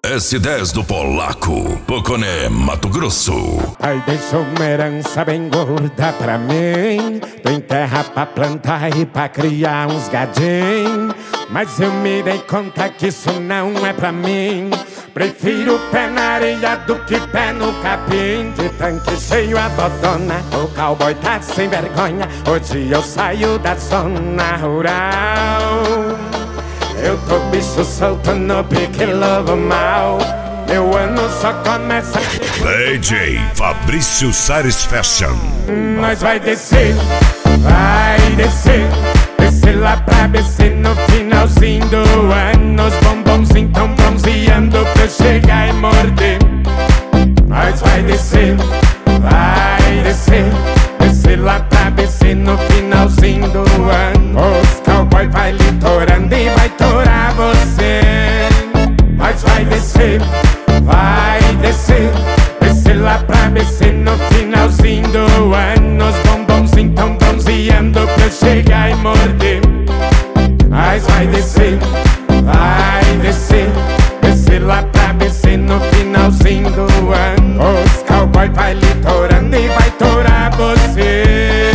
S10 do Polaco, Poconé, Mato Grosso. Pai deixou uma herança bem gorda pra mim. Tem terra pra plantar e pra criar uns gadinhos. Mas eu me dei conta que isso não é pra mim. Prefiro pé na areia do que pé no capim. De tanque cheio a botona, o cowboy tá sem vergonha. Hoje eu saio da zona rural. Eu tô bicho solto no pique lobo mal. Meu ano só começa. DJ Fabrício Sares Fashion. Nós vai descer, vai descer. Descer lá pra BC no finalzinho do ano. Os bombons então bronzeando pra eu chegar e morder. Nós vai descer, vai descer. Descer lá pra BC no finalzinho do ano. Os cowboy vai litorando e vai torar você. Nós vai descer, vai descer. Descer lá pra BC no finalzinho do ano. Os bombons então bronzeando pra eu chegar e morder. Nós vai descer, vai descer. Descer lá pra BC no finalzinho do ano. Os cowboy vai litorando e vai torar você.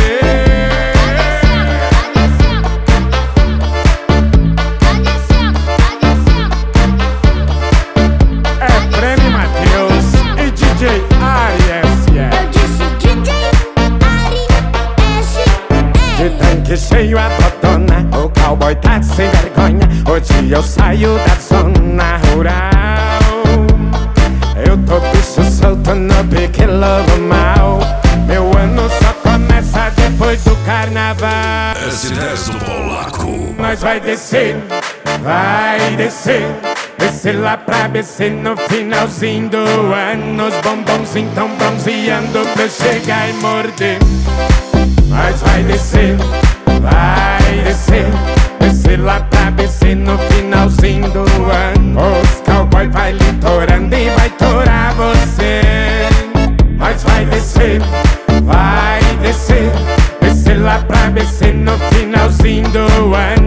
É Prêmio Matheus e DJ Ari. Eu disse DJ Ari S. De tanque cheio a botona, o cowboy tá sem vergonha. Hoje eu saio da zona rural. Eu tô bicho solto no pique lobo mal. Meu ano só começa depois do carnaval. S10 do Polaco. Nós vai descer, vai descer. Descer lá pra BC no finalzinho do ano. Os bombons então bronzeando pra eu chegar e morder. Nós vai descer, vai descer. Descer lá pra BC no finalzinho do ano. Os cowboy vai litorando e vai torar você. Nós vai descer, vai descer. Descer lá pra BC no finalzinho do ano.